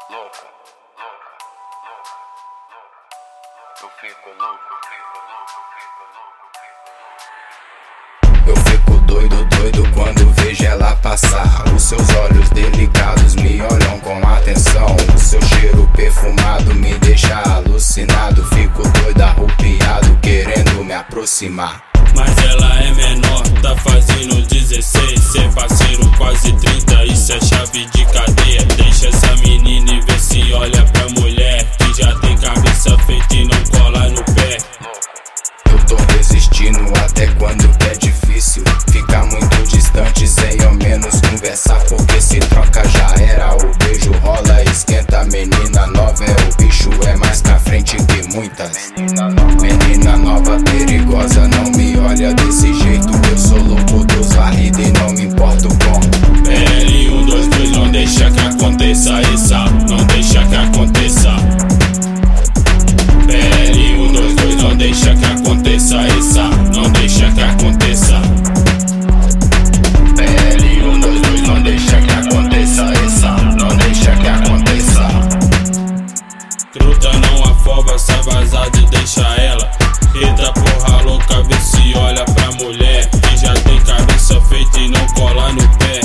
louca, eu fico louco, Eu fico doido quando vejo ela passar. Os seus olhos delicados me olham com atenção. O seu cheiro perfumado me deixa alucinado. Fico doido, arrupiado, querendo me aproximar. Mas ela é menor, tá fazendo 16. Cê parceiro quase 30, isso é chave de cadeia. Deixa essa menina e vê se olha pra mulher que já tem cabeça feita e não cola no pé. Eu tô resistindo até quando é difícil. Ficar muito distante sem ao menos conversar. Porque se troca já era, o beijo rola, esquenta. Menina nova é o bicho, é mais pra frente que muitas. Menina nova perigosa, não me olha desse jeito. Eu sou louco dos varridos e não me importo com PL122, não deixa que aconteça essa, não deixa que aconteça. PL122, não deixa que aconteça essa, não deixa que aconteça. PL122, não deixa que aconteça essa, não deixa que aconteça. Truta não afoba, sai vazado e deixa ela. Eita porra louca, vê se olha pra mulher que já tem cabeça feita e não cola no pé.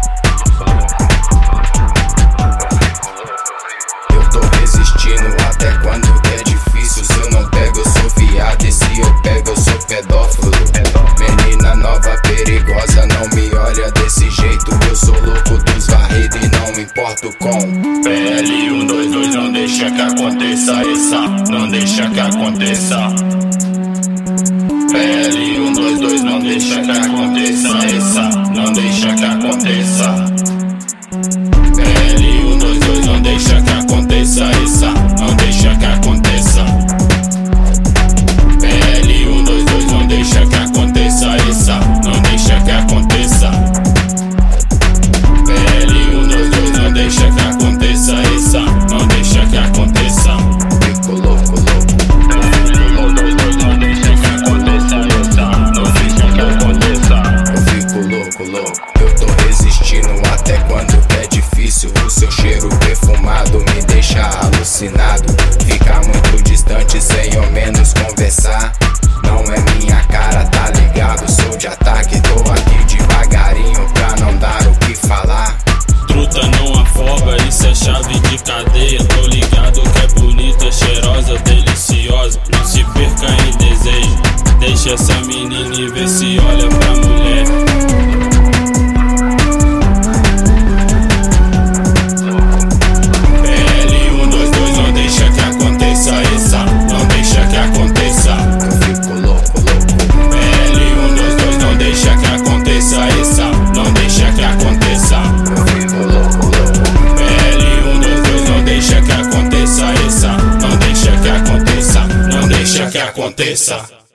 Eu tô resistindo até quando é difícil. Se eu não pego, eu sou viado, e se eu pego, eu sou pedófilo. Menina nova perigosa, não me olha desse jeito. Eu sou louco dos varridos e não me importo com PL122, não deixa que aconteça essa, não deixa que aconteça. PL122, não deixa que aconteça essa, não deixa que aconteça. PL122, não deixa que aconteça essa, não deixa que aconteça. PL122, não deixa que aconteça essa, não deixa que aconteça. PL122, não deixa que aconteça essa, não deixa que aconteça. Fico louco, PL122, não deixa que aconteça essa, não deixa que aconteça. eu fico louco. Eu tô resistindo até quando é difícil. O seu cheiro perfumado me deixa alucinado. Ficar muito distante sem ao menos conversar não é minha cara, tá ligado? Sou de ataque, tô aqui devagarinho pra não dar o que falar. Truta não afoba, isso é chave de cadeia. Tô ligado que é bonita, cheirosa, deliciosa. Não se perca em desejo, deixa essa menina e vê se olha pra mulher. PL122, não deixa que aconteça essa, não deixa que aconteça. Eu fico louco. PL122, não deixa que aconteça essa, não deixa que aconteça. Eu fico louco. PL122, não deixa que aconteça essa, não deixa que aconteça, não deixa que aconteça.